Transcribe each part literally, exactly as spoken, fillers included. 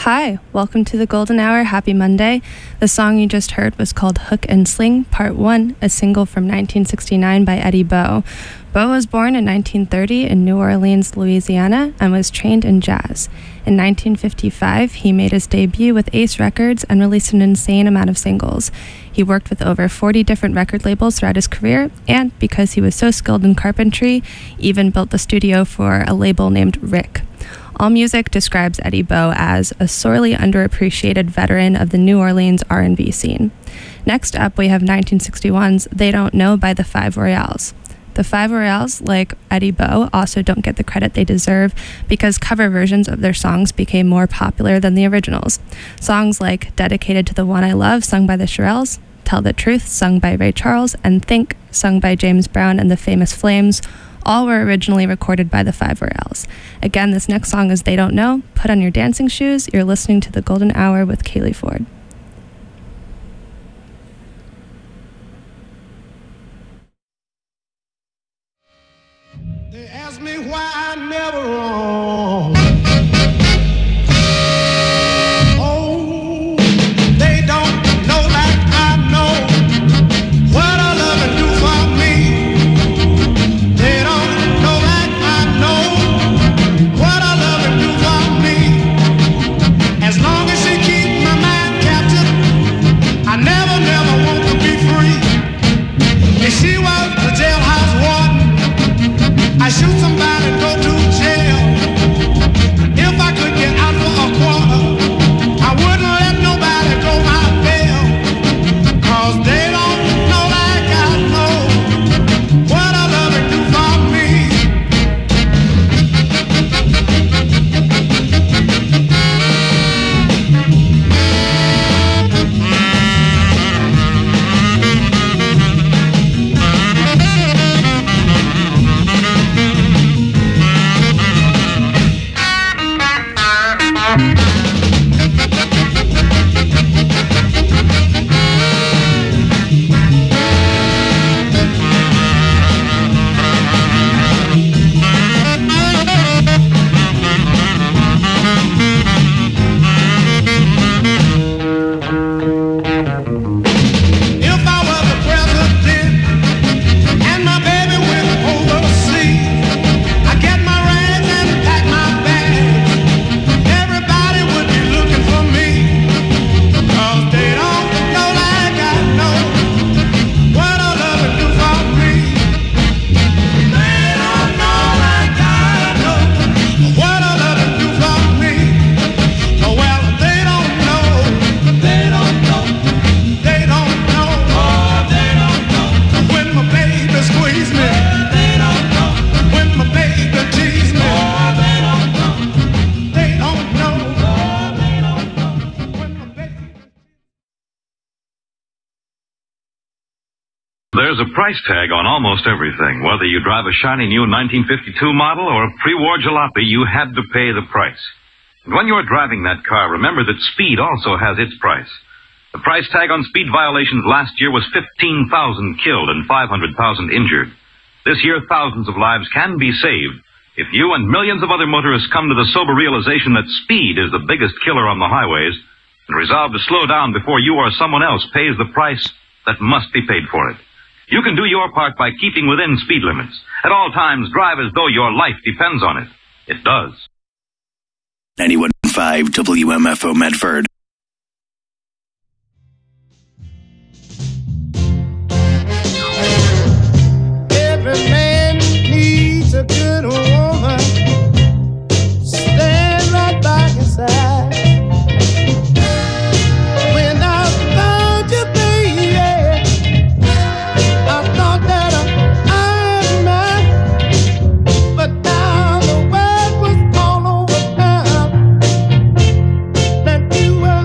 Hi, welcome to the Golden Hour. Happy Monday. The song you just heard was called Hook and Sling, Part one, a single from nineteen sixty-nine by Eddie Bo. Bo was born in nineteen thirty in New Orleans, Louisiana, and was trained in jazz. In nineteen fifty-five, he made his debut with Ace Records and released an insane amount of singles. He worked with over forty different record labels throughout his career, and because he was so skilled in carpentry, even built the studio for a label named Rick. AllMusic describes Eddie Bo as a sorely underappreciated veteran of the New Orleans R and B scene. Next up, we have nineteen sixty-one's They Don't Know by the Five Royales. The Five Royales, like Eddie Bo, also don't get the credit they deserve because cover versions of their songs became more popular than the originals. Songs like Dedicated to the One I Love, sung by the Shirelles, Tell the Truth, sung by Ray Charles, and Think, sung by James Brown and the Famous Flames, all were originally recorded by the Five Royales. Again, this next song is They Don't Know. Put on your dancing shoes. You're listening to The Golden Hour with Kaylee Ford. They ask me why I never wrong. Oh, they don't know like I know what I love and do for me. They don't know like I know what I love and do for me. As long as she keeps my mind captive, I never, never want to be free. If she was the jailhouse warden, I shoot somebody and go to jail. If I could get out for a quarter, I wouldn't let nobody go my bail. Cause they don't know like I know what I love and do for me. There's a price tag on almost everything. Whether you drive a shiny new nineteen fifty-two model or a pre-war jalopy, you had to pay the price. And when you're driving that car, remember that speed also has its price. The price tag on speed violations last year was fifteen thousand killed and five hundred thousand injured. This year, thousands of lives can be saved if you and millions of other motorists come to the sober realization that speed is the biggest killer on the highways and resolve to slow down before you or someone else pays the price that must be paid for it. You can do your part by keeping within speed limits. At all times, drive as though your life depends on it. It does. ninety-one point five W M F O Medford. Every man needs a good woman. Stand right by his side. When I found you, baby, I thought that I was mine. But now the word was all over town that you were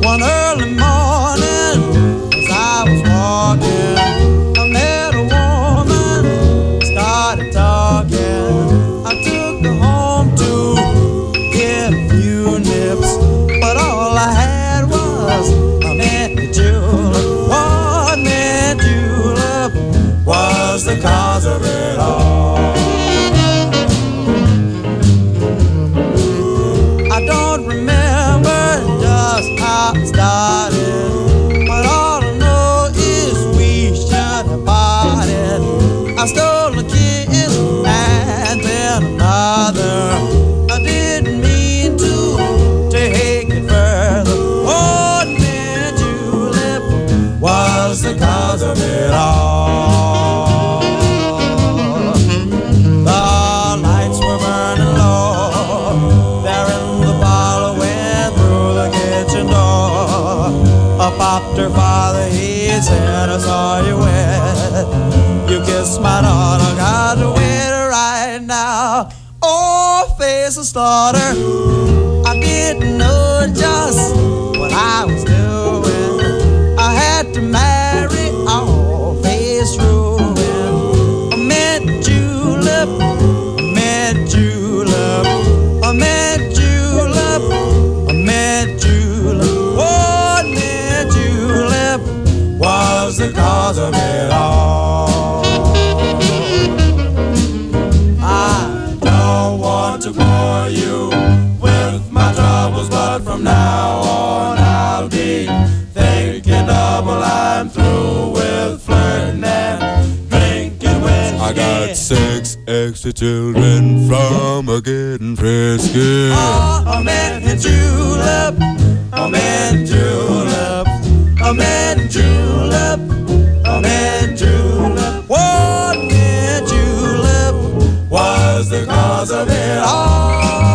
One early morning, as I was walking, I met a woman, started talking. I took her home to get a few nips, but all I had was a mint julep. One mint julep was the cause of it all. I don't remember just how it started, but all I know is we should have parted. I stole a kiss and then another. I didn't mean to take it further. Oh, mint julep was the cause of it all. The lights were burning low there in the parlor, went through the kitchen door. Up popped her father, he said, I saw you wet. You kissed my daughter, got to wait right now. Oh, face of slaughter, I didn't know just what I was doing. I had to marry all face ruin. A mint julep, a mint julep, a mint julep, a mint julep. Oh, mint julep was the cause of it all. I don't want to bore you with my troubles, but from now on I'll be thinking double. I'm through with flirting and drinking with I got six extra children from a getting frisky. Oh, a mint julep, a mint julep, a mint julep, a mint julep. One mint julep was the cause of it all.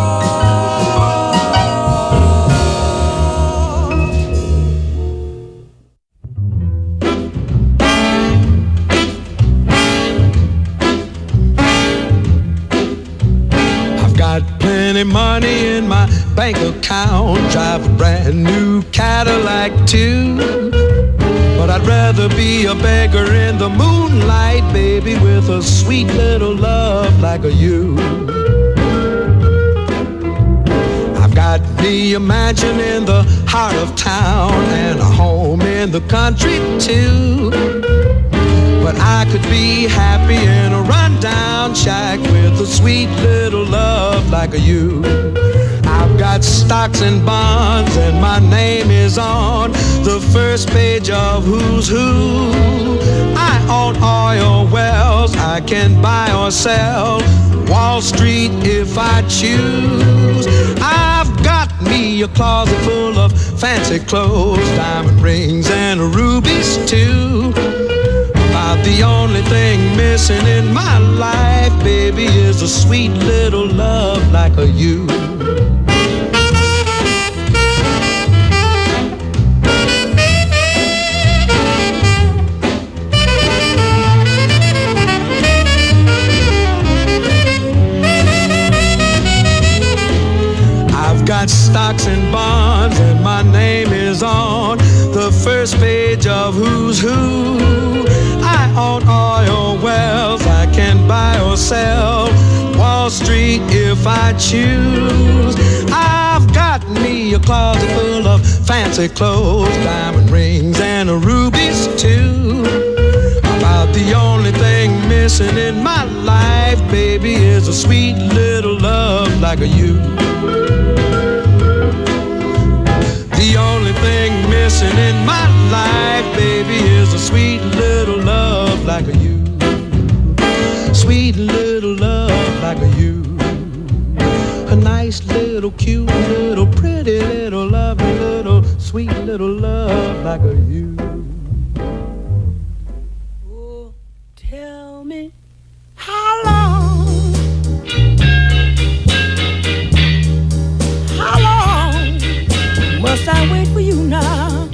I've got plenty money in my bank account, drive a brand new Cadillac too. But I'd rather be a beggar in the moonlight, baby, with a sweet little love like a you. I've got me a mansion in the heart of town and a home in the country too. But I could be happy in a rundown shack with a sweet little love like a you. I've got stocks and bonds and my name is on the first page of Who's Who. I own oil wells, I can buy or sell Wall Street if I choose. I've got me a closet full of fancy clothes, diamond rings and rubies too. About the only thing missing in my life, baby, is a sweet little love like a you. I've got stocks and bonds and my name is on the first page of Who's Who. I own oil wells, I can buy or sell Wall Street if I choose. I've got me a closet full of fancy clothes, diamond rings and rubies too. About the only thing missing in my life, baby, is a sweet little love like a you. The only thing missing in my life, baby, is a sweet little love like a you. Sweet little love like a you. A nice little, cute little, pretty little, lovely little, sweet little love like a you. Oh, tell me how long, how long must I wait for you now?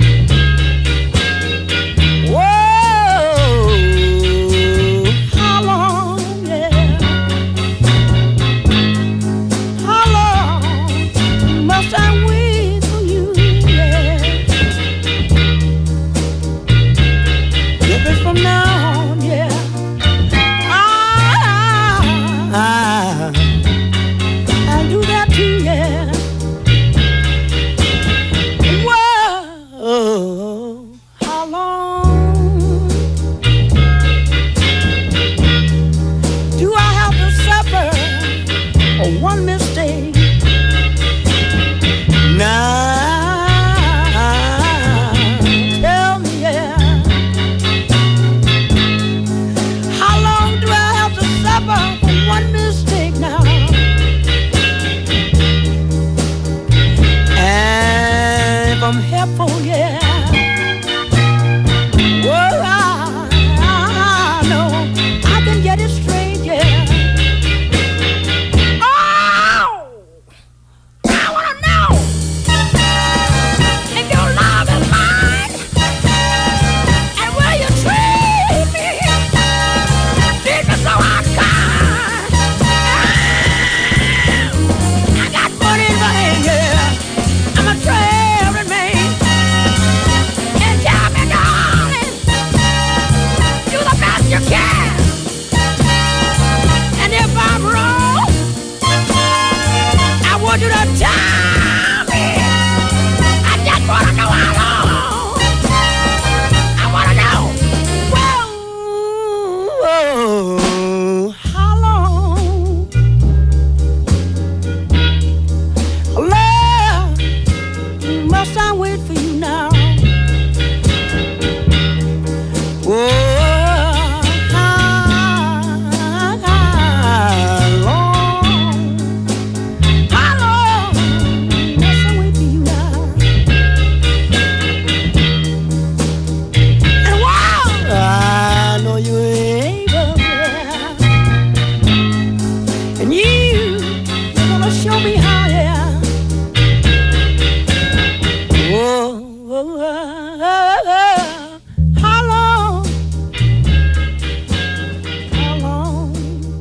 Whoa, how long, yeah? How long must I wait for you, yeah? up for, yeah. Well, I, I know I can get it straight, yeah. Oh, I wanna know if your love is mine, and will you treat me, treat me so unkind? I got money in my hand, yeah. I'm a traveling man, and tell me, darling, do the best you can. And if I'm wrong, I want you to tell me. I just wanna know how long. I wanna know. Whoa, how long? Love, must I wait for you now? Whoa, how, how long? How long must I wait for you now? And wow, I know you ain't up there, and you, you're gonna show me how, yeah. Whoa, whoa, whoa, how long? How long?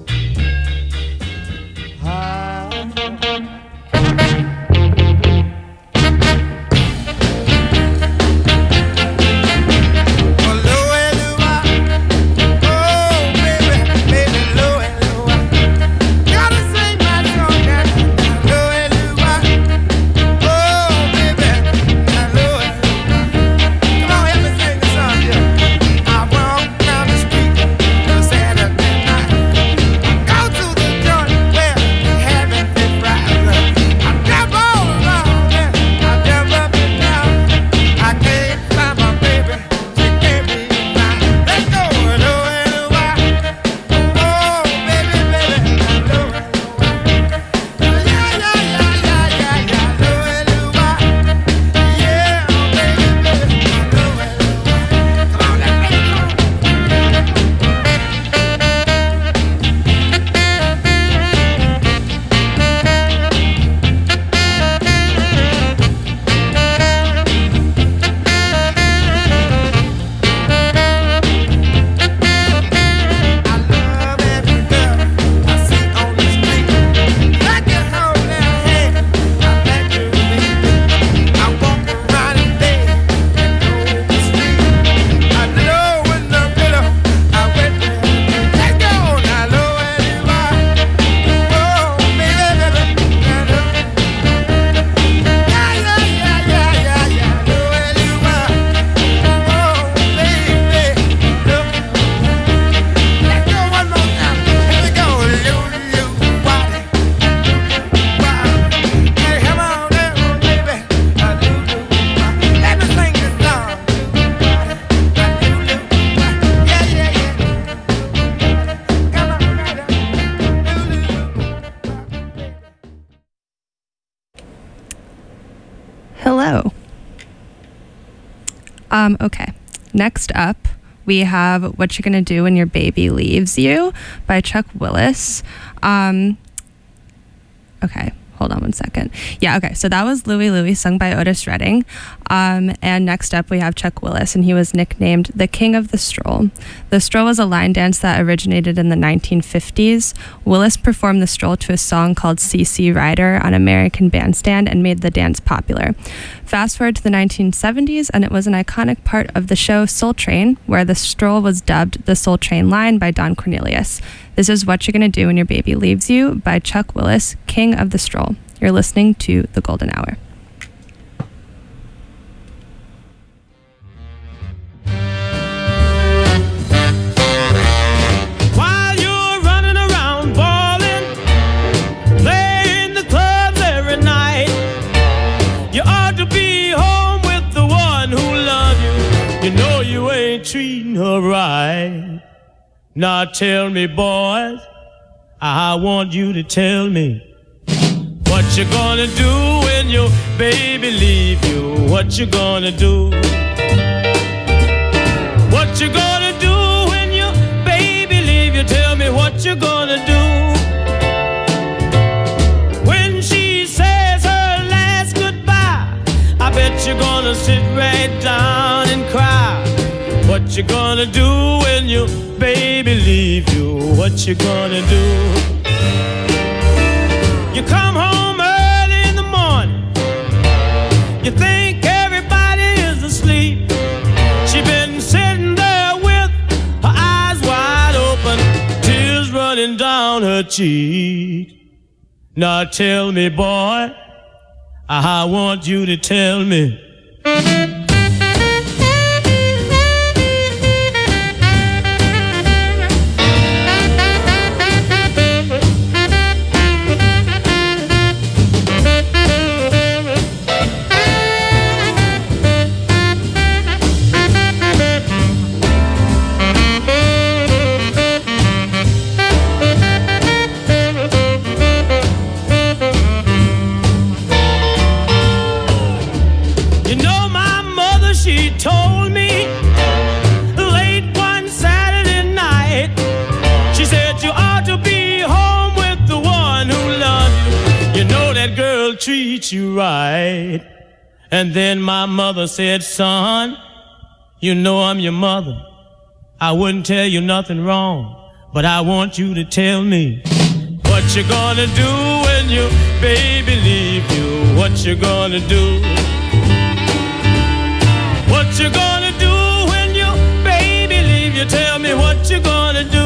Hello. Um, okay. Next up, we have What You're Gonna Do When Your Baby Leaves You by Chuck Willis. Um, okay. Hold on one second. Yeah, okay. So that was Louie Louie, sung by Otis Redding. Um, and next up, we have Chuck Willis, and he was nicknamed the King of the Stroll. The Stroll was a line dance that originated in the nineteen fifties. Willis performed the stroll to a song called C C Rider on American Bandstand and made the dance popular. Fast forward to the nineteen seventies, and it was an iconic part of the show Soul Train, where the stroll was dubbed the Soul Train line by Don Cornelius. This is What You're Gonna Do When Your Baby Leaves You by Chuck Willis, King of the Stroll. You're listening to The Golden Hour. While you're running around balling, playing the clubs every night, you ought to be home with the one who loves you. You know you ain't treating her right. Now tell me, boys, I want you to tell me what What you gonna do when your baby leave you? What you gonna do? What you gonna do when your baby leave you? Tell me what you gonna do. When she says her last goodbye, I bet you're gonna sit right down and cry. What you gonna do when your baby leave you? What you gonna do? You come home early in the morning, you think everybody is asleep. She been sitting there with her eyes wide open, tears running down her cheek. Now tell me, boy, I want you to tell me. Treat you right. And then my mother said, son, you know I'm your mother. I wouldn't tell you nothing wrong, but I want you to tell me what you gonna do when your baby leave you. What you gonna do? What you gonna do when your baby leave you? Tell me what you gonna do.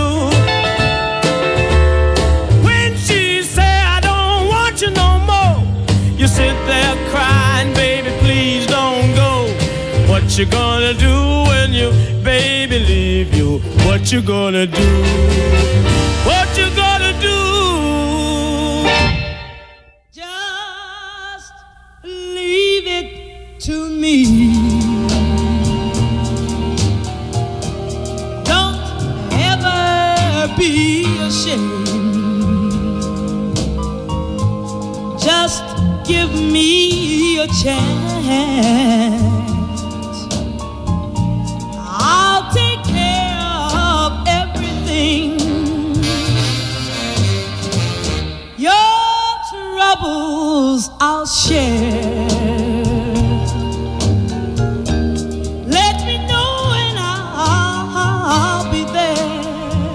When she say I don't want you no more, you sit there crying, baby, please don't go. What you gonna do when your baby leave you? What you gonna do? What you gonna do? Just leave it to me. Don't ever be ashamed. Just give me a chance. I'll take care of everything. Your troubles I'll share. Let me know and I'll be there.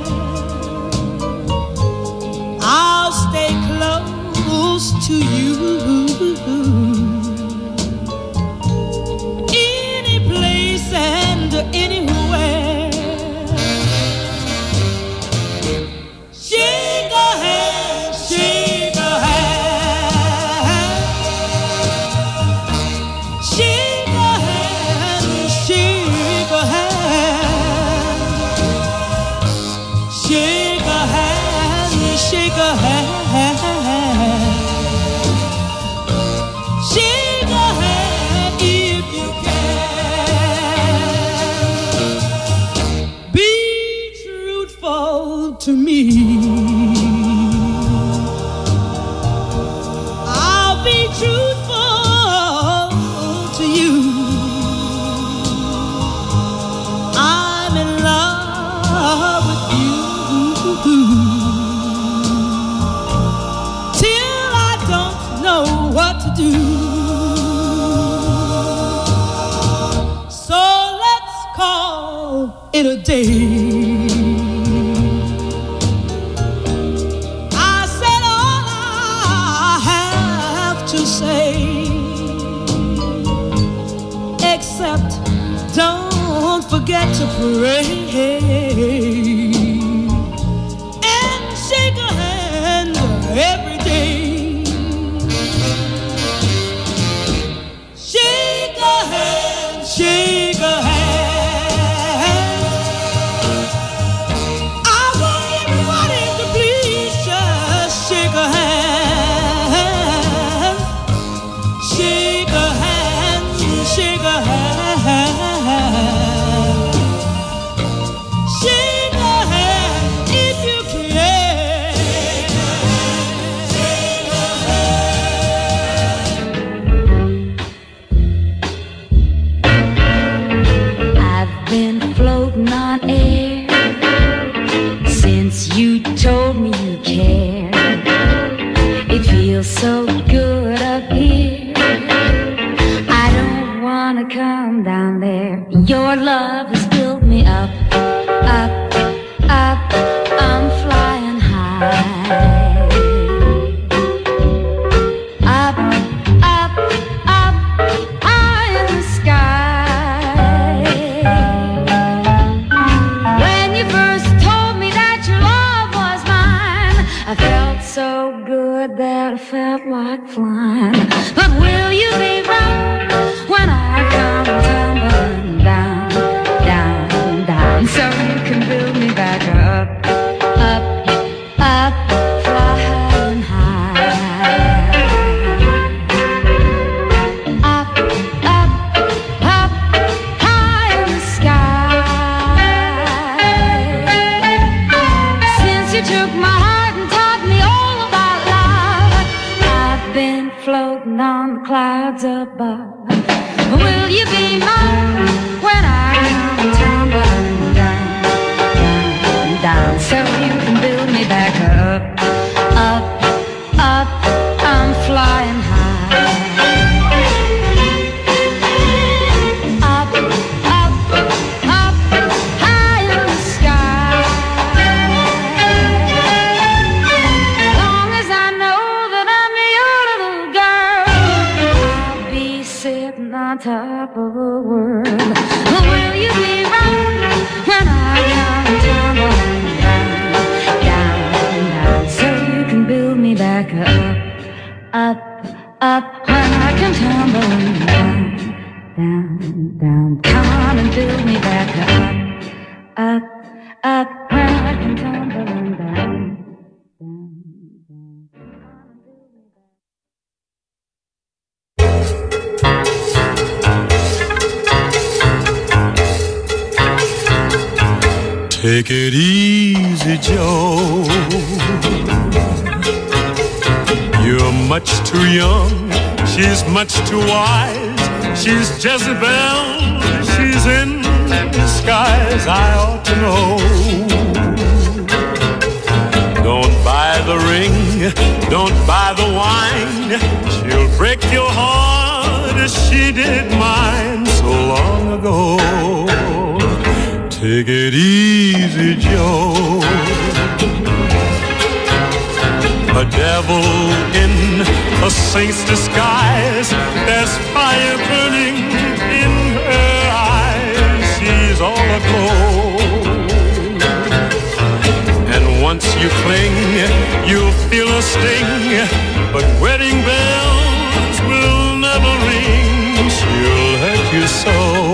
I'll stay close to you. Any place and anywhere. Shake a hand, shake a hand. Shake a hand, shake a hand. Shake a hand, shake a hand. Shake a hand if you can. Be truthful to me. I'll be truthful to you. I'm in love with you. Till I don't know what to do. So let's call it a day. I said all I have to say, except don't forget to pray and shake a hand every day. Shake a hand, shake a hand. I want everybody to please just shake a hand. Shake a hand, shake a hand. Shake a hand if you can. Shake a hand. down there. Your love has built me up, up, up. I'm flying high. Up, up, up, high in the sky. When you first told me that your love was mine, I felt so good that I felt like flying. But will you be right when I come tumbling down, down, down, so you can build me back up, up, up, flying high. Up, up, up, high in the sky. Since you took my heart and taught me all about love, I've been floating on the clouds above. Will you be mine when I come tumbling down, down, down, so you can build me back up, up, up, I'm flying high. Up, up, up, high in the sky. Long as I know that I'm your little girl, I'll be sitting on top of the world. Will you be right when I come tumbling down, down, down, so you can build me back up, up, up, when I come tumbling down, down, down. Come on and build me back up, up, up, when I come tumbling down. Take it easy, Joe. You're much too young, she's much too wise. She's Jezebel, she's in disguise. I ought to know. Don't buy the ring, don't buy the wine. She'll break your heart as she did mine so long ago. Take it easy, Joe. A devil in a saint's disguise. There's fire burning in her eyes. She's all aglow. And once you cling, you'll feel a sting. But wedding bells will never ring. She'll hurt you so.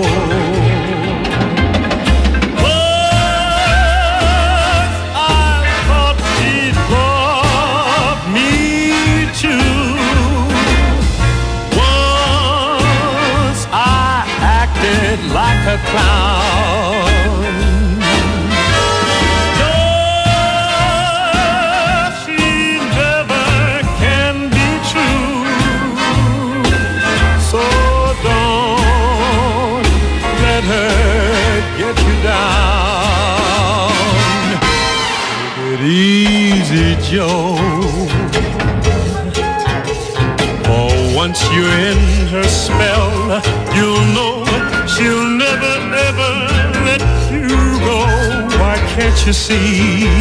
Like a clown. No, she never can be true. So don't let her get you down. Take it easy, Joe. For once you're in her spell, you'll know she'll never, ever let you go. Why can't you see?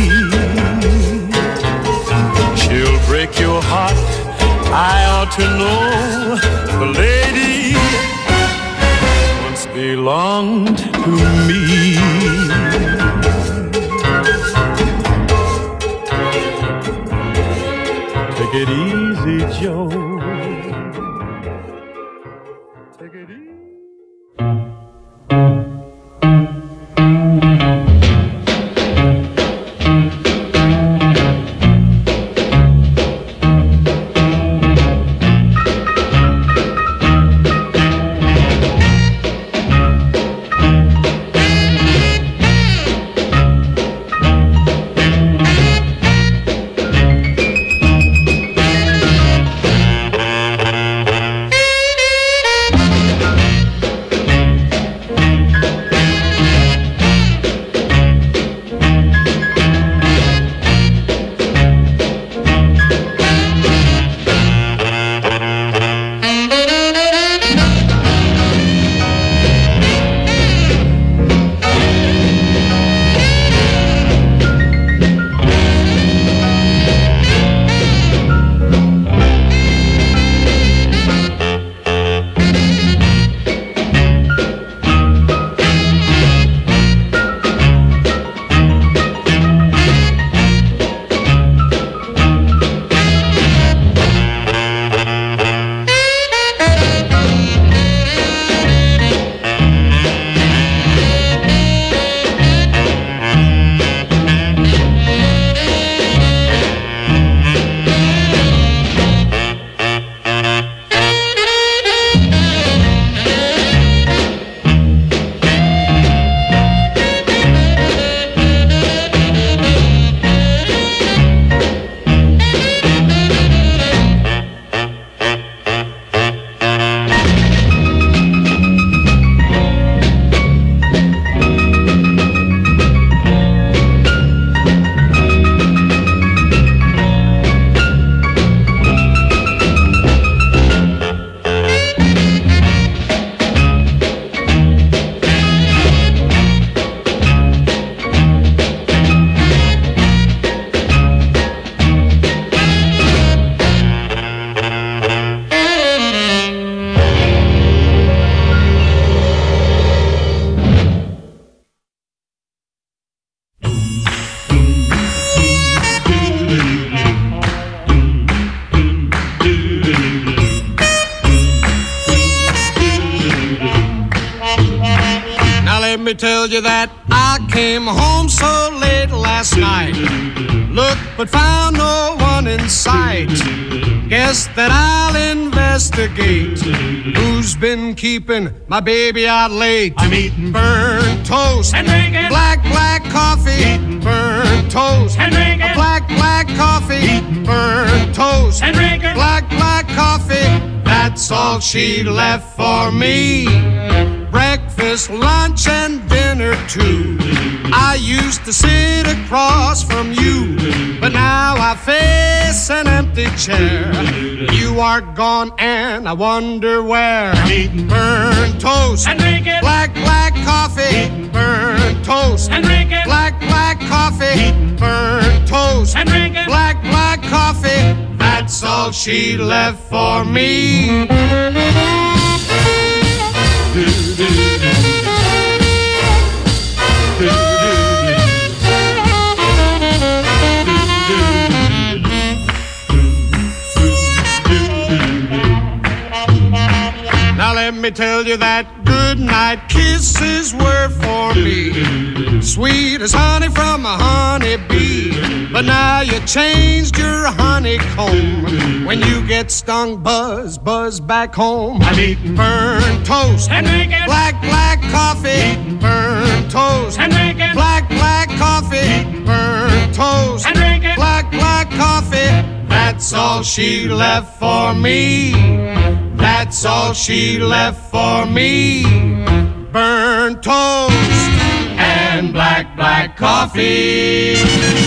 She'll break your heart, I ought to know. The lady once belonged to me. Take it easy, Joe. Take it easy. let me tell you that I came home so late last night. Looked but found no one in sight. Guess that I'll investigate who's been keeping my baby out late. I'm eating burnt toast and drinking black, black coffee. Eating burnt toast and drinking black, black coffee. Eating burnt toast and drinking black, black coffee. That's all she left for me. Breakfast, lunch, and dinner too. I used to sit across from you, but now I face an empty chair. You are gone and I wonder where. I'm eating burnt toast and drinking black, black coffee. Eating burnt toast and drinking black, black coffee. Eating burnt toast and drinking black, black coffee. That's all she left for me. Now let me tell you that good night kisses were for me, sweet as honey from a honeybee. But now you changed your honeycomb. When you get stung, buzz, buzz back home. I'm eating burnt toast and drinking black, black coffee. Eating burnt toast and drinking black, black coffee. Eating burnt toast and drinking black, black coffee. That's all she left for me. That's all she left for me. Burnt toast and black, black coffee.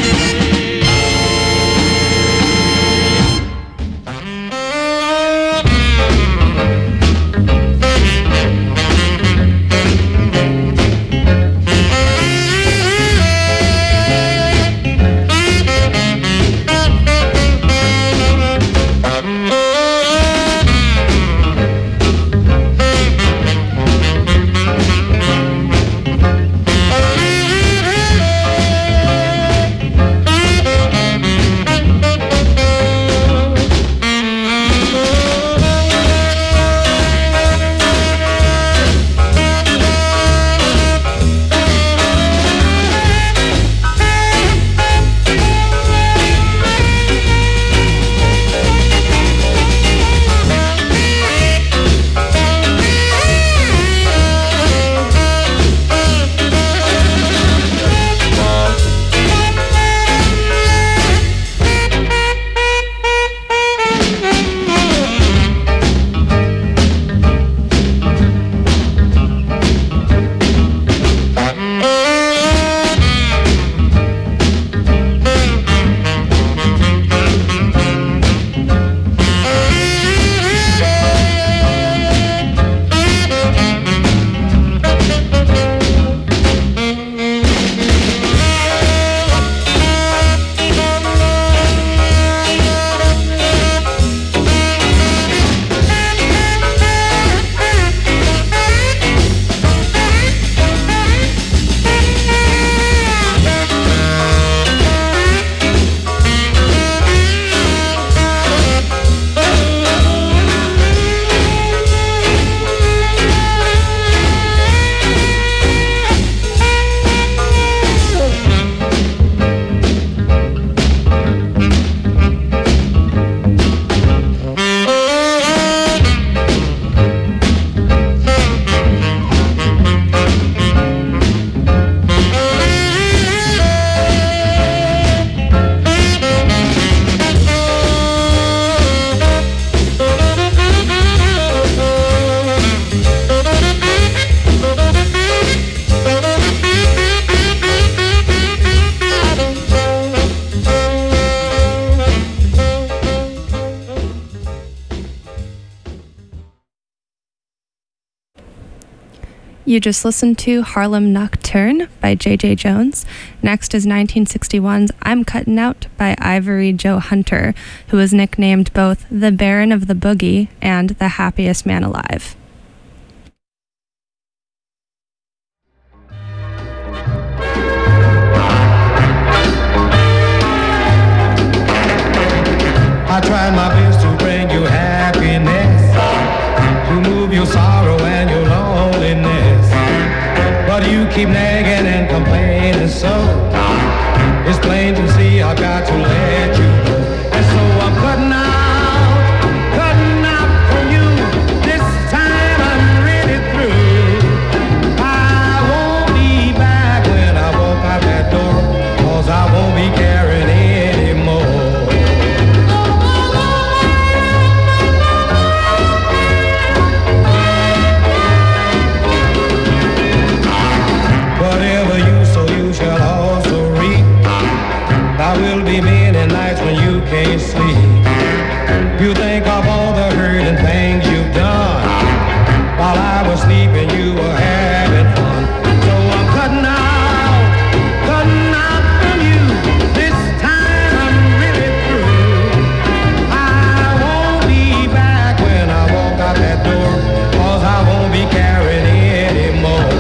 You just listened to Harlem Nocturne by J J Jones. Next is nineteen sixty-one's I'm Cuttin' Out by Ivory Joe Hunter, who was nicknamed both the Baron of the Boogie and the happiest man alive. I tried my best to bring you happiness, to move your sorrow and your loneliness, but you keep nagging and complaining so. It's plain to see I've got to let you go. And so I'm cutting out, cutting out from you. This time I'm really through. I won't be back when I walk out that door, 'cause I won't be caring anymore. Whatever you sow, you shall also reap. There will be many nights when you can't sleep. You think of all the hurt and things you've done. While I was sleeping, you were having fun. So I'm cutting out, cutting out from you. This time I'm really through. I won't be back when I walk out that door, 'cause I won't be caring anymore.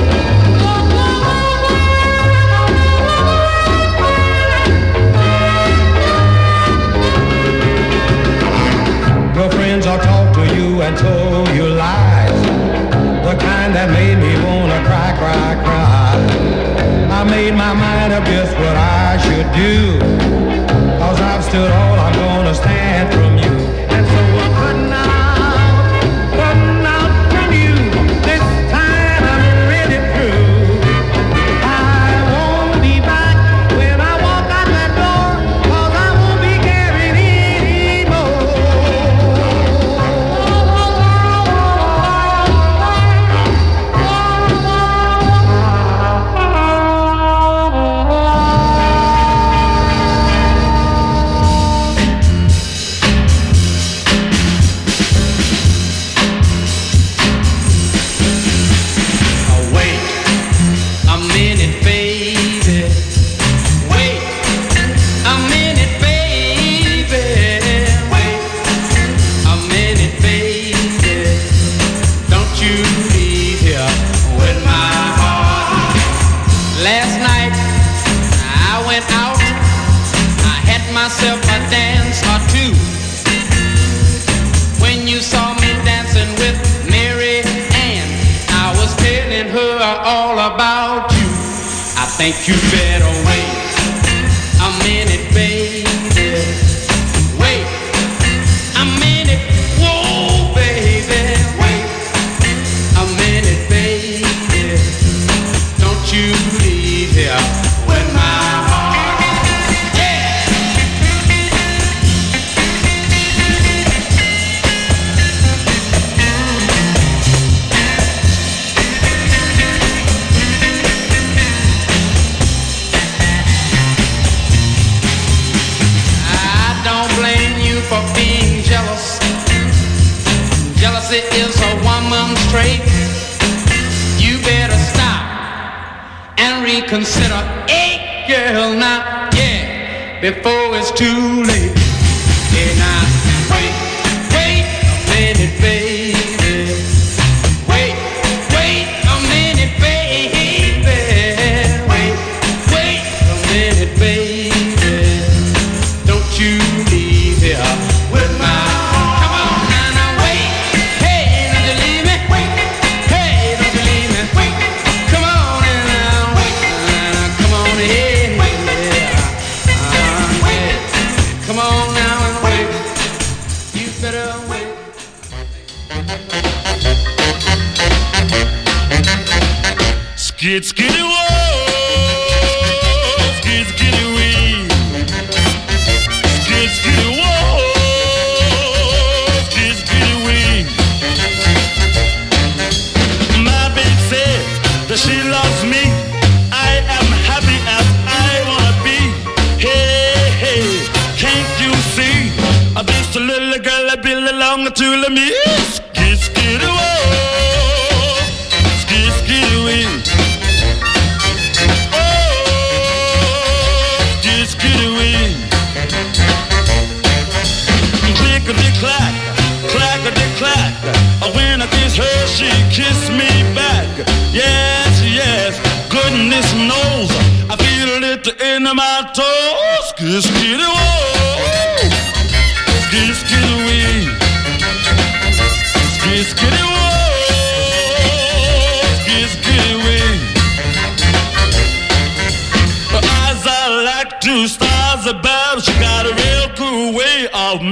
Your friends will talk to you and told you lies, the kind that made me wanna cry, cry, cry. I made my mind up just what I should do, 'cause I've stood all I'm gonna stand from you. And so I'm cutting out, cutting out from you. This time I'm really through. I won't be back when I walk out that door, 'cause I won't be caring anymore. Wait a minute, baby. Wait a minute, baby. Wait a minute, baby. Don't you leave here with my heart. Last night I went out. I had myself a dance or two. When you saw me dancing with Mary Ann, I was telling her all about you. I think you better wait a minute, baby. Wait a minute, whoa, baby. Wait a minute, baby. Don't you leave here with my heart. Yeah. I don't blame you for being jealous. Jealousy is a woman's trait. You better stop and reconsider. Hey, girl, now, yeah, before it's too late. Hey, now, wait, wait a minute, baby. Wait, wait a minute, baby. Wait, wait a minute, baby. Don't you leave here with my heart. Come on now, now wait. Hey, don't you leave me. Wait. Hey, don't you leave me. Wait. Come on now, wait. Uh, come on ahead. Wait. Uh, wait. Come on now and wait. You better wait. Skid, skiddy, whoa. Skid, skiddy, wee. Skid, skiddy, whoa. Skid, skiddy, wee. My baby said that she loves me. I am happy as I wanna be. Hey, hey, can't you see? Uh, This little girl that belong to me. Skid, skiddy, whoa. Skid, skiddy, wee. Just get away. Clickety clack, clackety clack. When I kiss her, she kissed me back. Yes, yes, goodness knows I feel it at the end of my toes. Just get away. Just get away. Just get away. Just get away.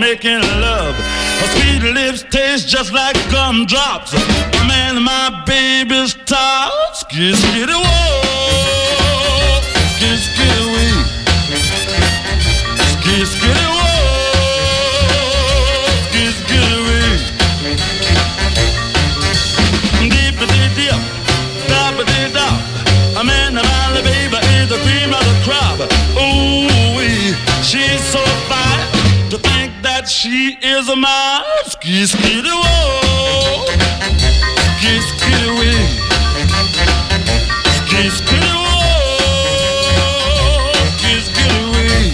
making love. Her sweet lips taste just like gumdrops. Man, my baby's tops. Skid, skid, whoa. Skid, skid, wee. Skid, skid, whoa. Skid, skid, wee. Deep-a-dee-dip, dop-a-dee-dop. A man, my baby is the cream of the crop. Ooh-wee, she's so fine to think that she is a mine. Skid, skid, whoa. Skid, skid, wee. Skid, skid, whoa. Skid, skid, wee.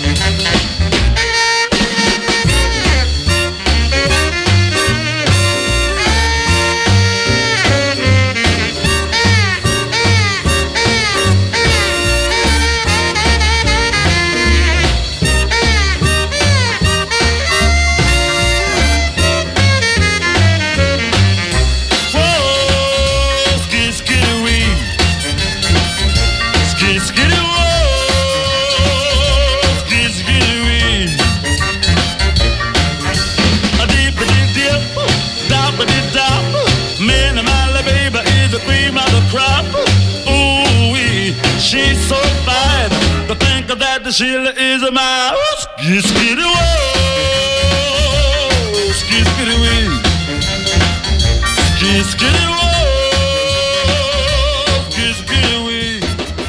She's so fine to think of that Sheila is a mouse. Skid, skid, whoa. Skid, skid, wee. Skid, skid, whoa. Skid, skid, wee.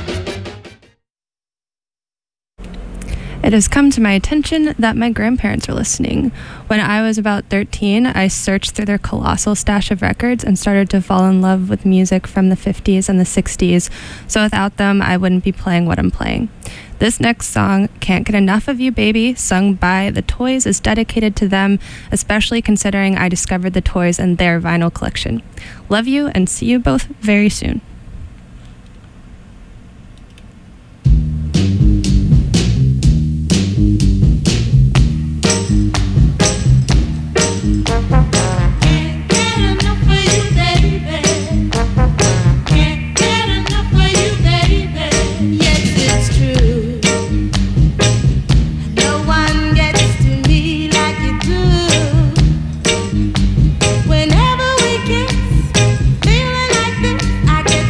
It has come to my attention that my grandparents are listening. When I was about thirteen, I searched through their colossal stash of records and started to fall in love with music from the fifties and the sixties, so without them, I wouldn't be playing what I'm playing. This next song, Can't Get Enough of You Baby, sung by The Toys, is dedicated to them, especially considering I discovered The Toys and their vinyl collection. Love you and see you both very soon. Whenever we kiss, feeling like this, I get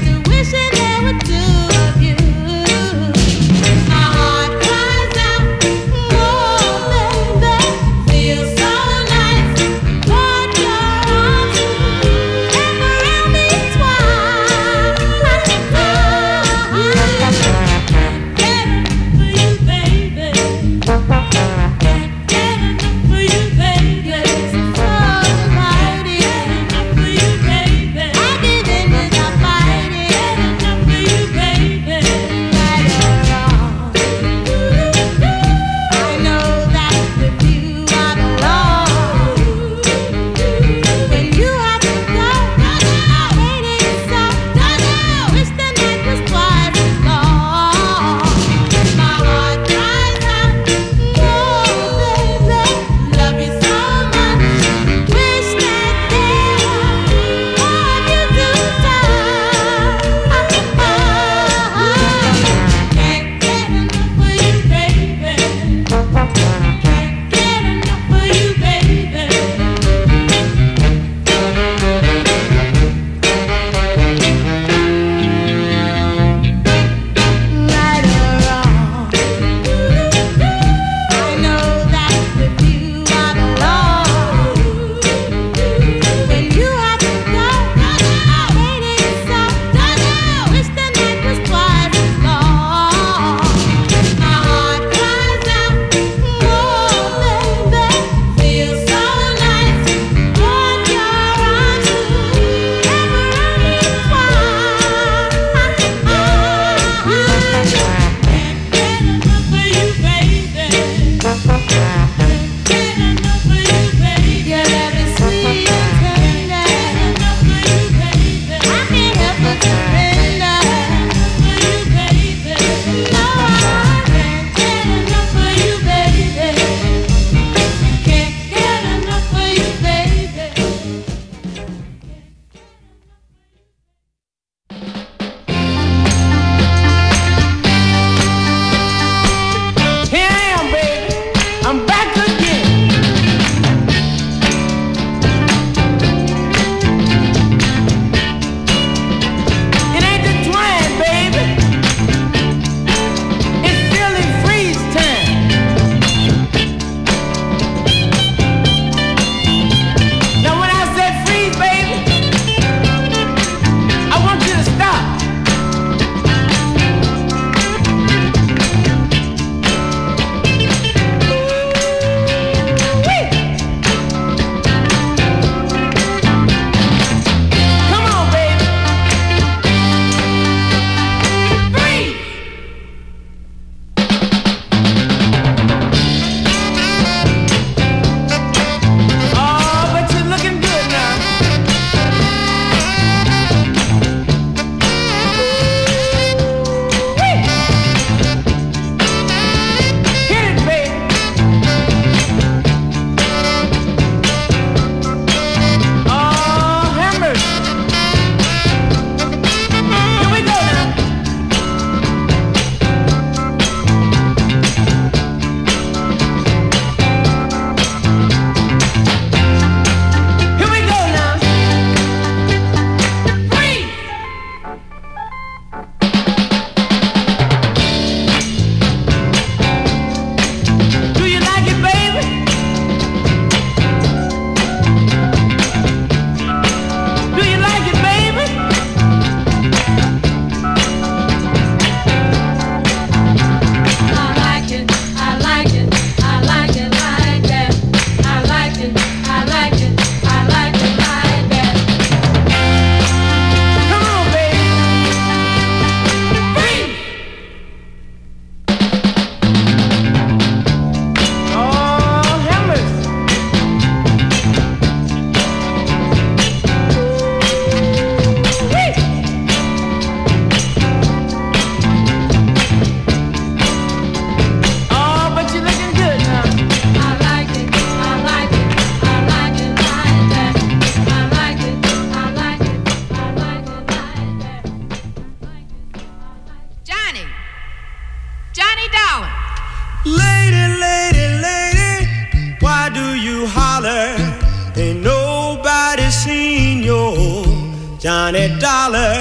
Johnny Dollar.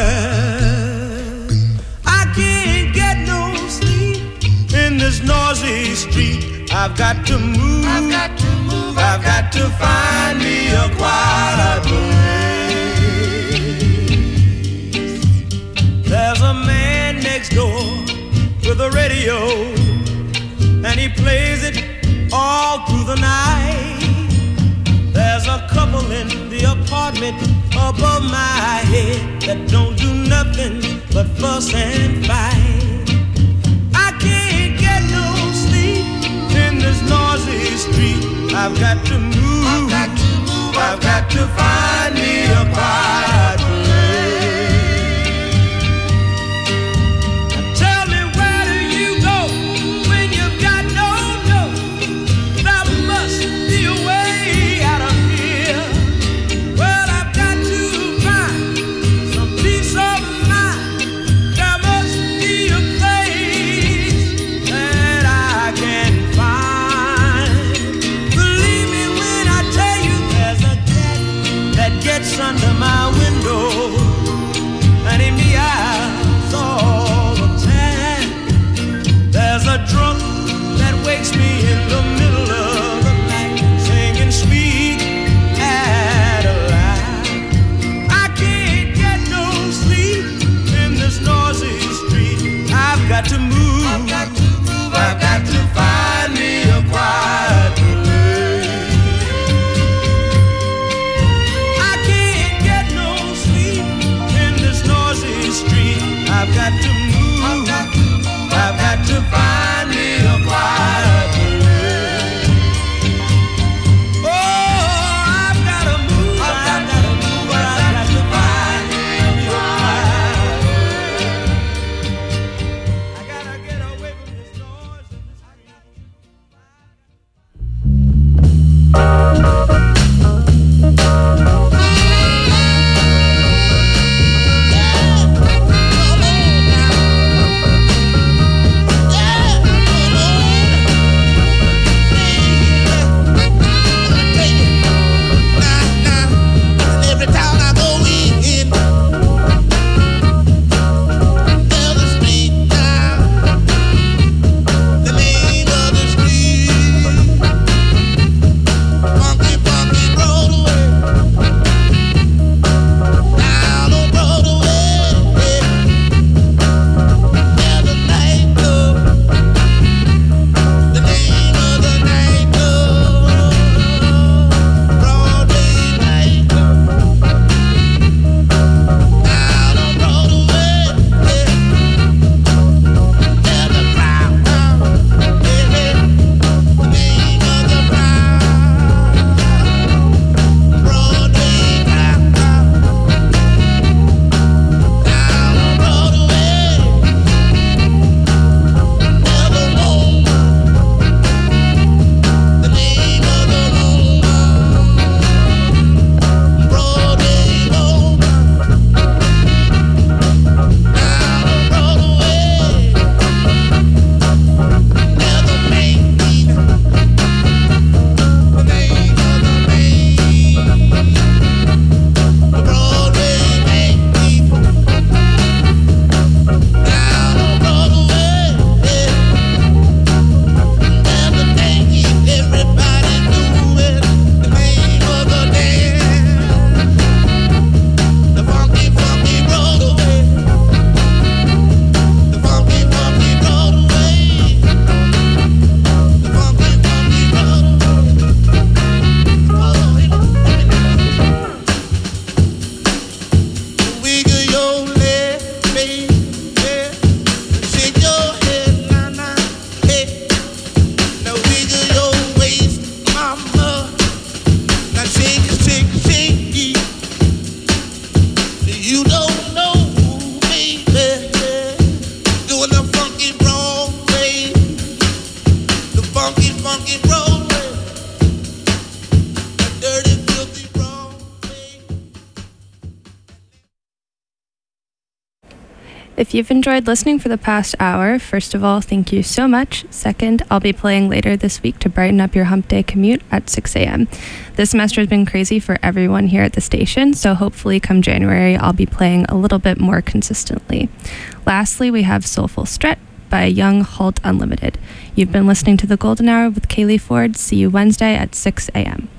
I can't get no sleep in this noisy street. I've got to move. I've got to move. I've got to find me a quiet place. There's a man next door with a radio, and he plays it all through the night. There's a couple in the apartment above my head that don't do nothing but fuss and fight. I can't get no sleep in this noisy street. I've got to move. I've got to move. I've got to find me a quiet place. Now tell me, where do you go when you've got no dough? There must be a way out of here. Well, I've got to find some peace of mind. There must be a place that I can find. Believe me when I tell you, there's a cat that gets under my window, and he meows all the time. There's a drunk that wakes me in the middle of the night, singing sweet Adeline. I can't get no sleep in this noisy street. I've got to move. I've got to move. I've got to find me a quiet place. I can't get no sleep in this noisy street. I've got to move. I've got to move. I've got to find me a quiet place. Oh, I've got to move. I've got to move. I've got to find me a quiet place. I gotta get away from this noise in the street. If you've enjoyed listening for the past hour, first of all, thank you so much. Second, I'll be playing later this week to brighten up your hump day commute at six a.m. This semester has been crazy for everyone here at the station, so hopefully come January, I'll be playing a little bit more consistently. Lastly, we have Soulful Strut by Young Halt Unlimited. You've been listening to The Golden Hour with Kaylee Ford. See you Wednesday at six a.m.